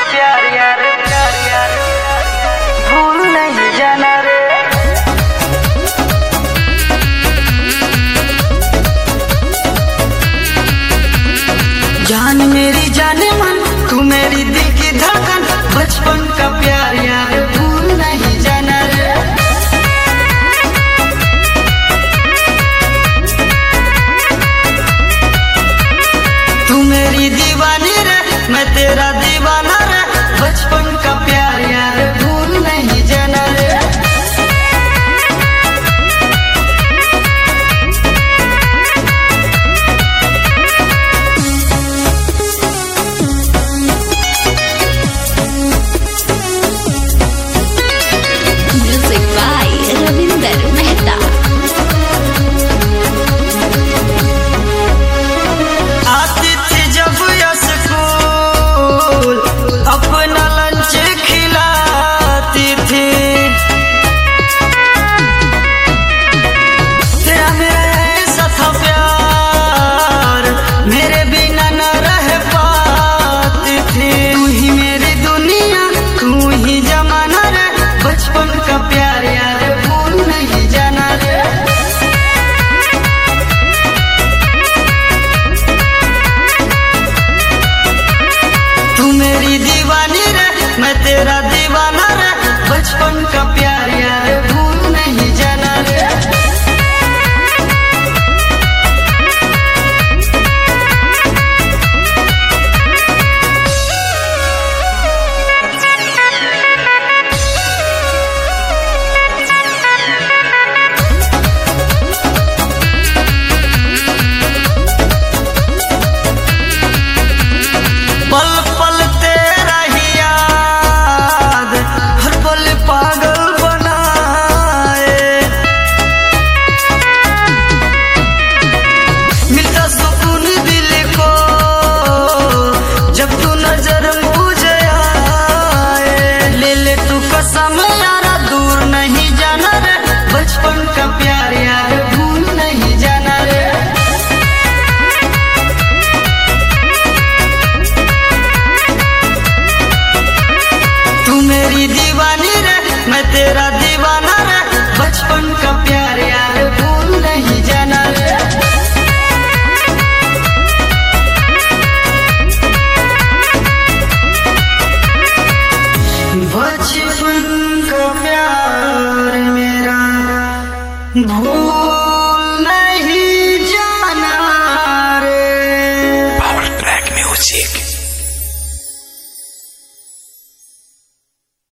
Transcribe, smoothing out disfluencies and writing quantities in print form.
प्यार यार भूल नहीं जाना रे। जान मेरी जाने मन तू मेरी दिल की धड़कन, बचपन का प्यार यार भूल नहीं जाना रे। तू मेरी दीवानी रे मैं तेरा दीवाना रे, बचपन का प्यार यार भूल नहीं जाना रे। अपना लंच खिलाती थी, तेरा मेरा ऐसा था प्यार, मेरे बिना न रह पाती थी। तू ही मेरी दुनिया तू ही जमाना रे, बचपन का प्यार यार भूल नहीं जाना रे। तू मेरी दीवानी रे मैं तेरा दीवाना रे, बचपन का प्यार यार भूल नहीं जाना रे। पल पल तेरा ही याद हर पल पागल बनाए, मिलता सुकून दिल को जब तू नजर मुझे आए। ले ले तू कसम यारा दूर नहीं जाना रे, बचपन का प्यार यार भूल नहीं जाना रे। तू मेरी दीवानी रे मैं तेरा दीवाना रे, बचपन का प्यार यार भूल नहीं जाना रे। बचपन का प्यार मेरा भूल नहीं जाना रे। Power Track Music।